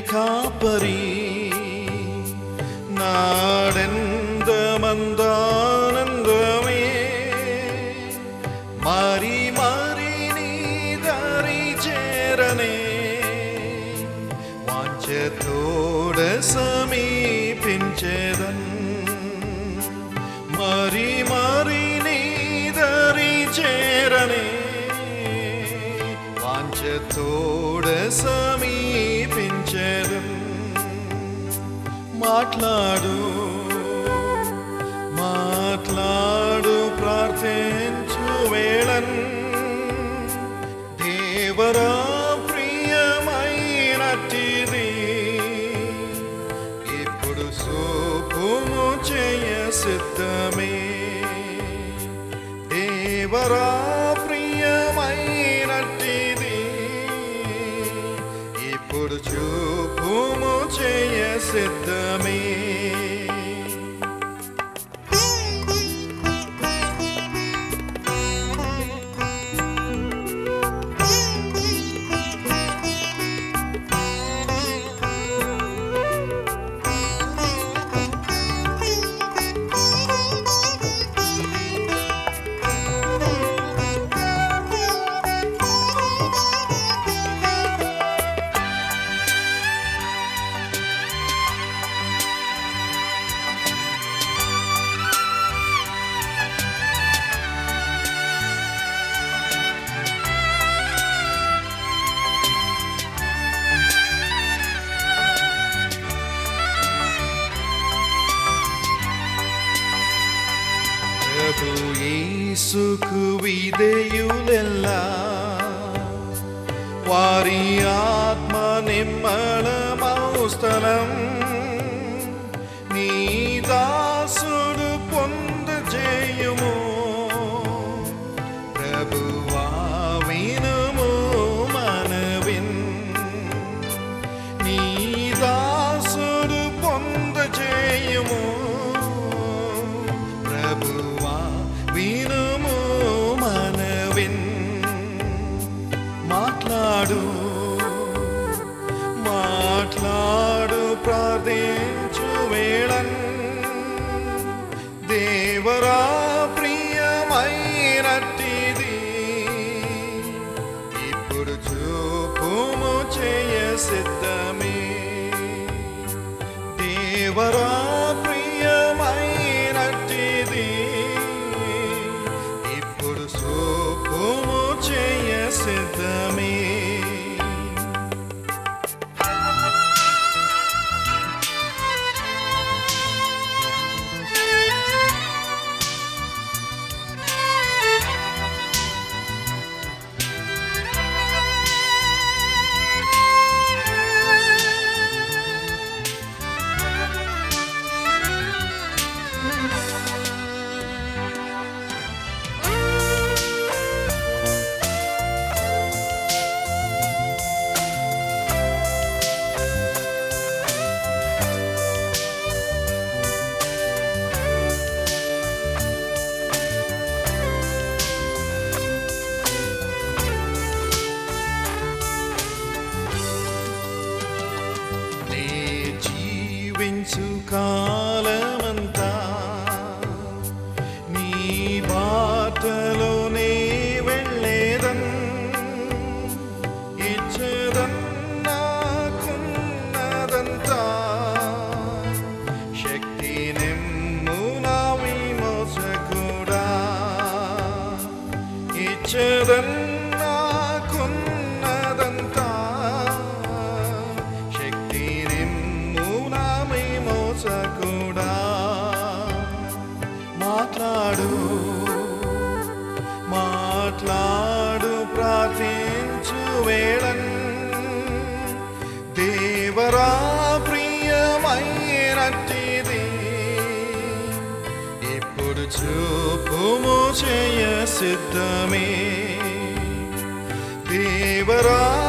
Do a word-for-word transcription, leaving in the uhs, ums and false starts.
కాపరి నాడెందమందానందమే మరి మరి నీ దారి చేరనే వాంఛతోడ సమీపించేదన్ మరి మరి నీ దారి చేరనే వాంఛతోడ సమీపించేదన్ మాట్లాడు మాట్లాడు ప్రార్థించు వేళన్ దేవరా ప్రియమైనటిది ఇప్పుడు శుభము చేయ సిద్ధమే దేవరా ప్రియమైనటిది ఇప్పుడు శుభము చేయ సిద్ధమే ప్రభు యేసుకు విధేయులెల్లా వారి ఆత్మ నిమ్మళమౌ స్థలం నీ దాసుడు పొందజేయుము ప్రభువా వినుము మనవిన్ నీ దాసుడు పొందజేయుము ప్రభువా వినుము మనవిన్ మాట్లాడు మాట్లాడు ప్రార్థించు వేళన్ దేవరా ప్రియమైనటిది ఇప్పుడు చూపుము చేయ సిద్ధమే దేవరా ప్రియమైనటిది ఇప్పుడు చూపుము చేయ సిద్ధమే జీవించు కాలమంతా నీ బాటలోనే వెళ్ళేదన్ ఇచ్చదన్ నాకున్నదంతా శక్తి నిమ్ము నా విమోచకుడా ఇచ్చదన్ నాకున్నదంతా కూడా మాట్లాడు మాట్లాడు ప్రార్థించు వేళన్ దేవరా ప్రియమైనటిది ఇప్పుడు చూపుము చేయ సిద్ధమే దేవరా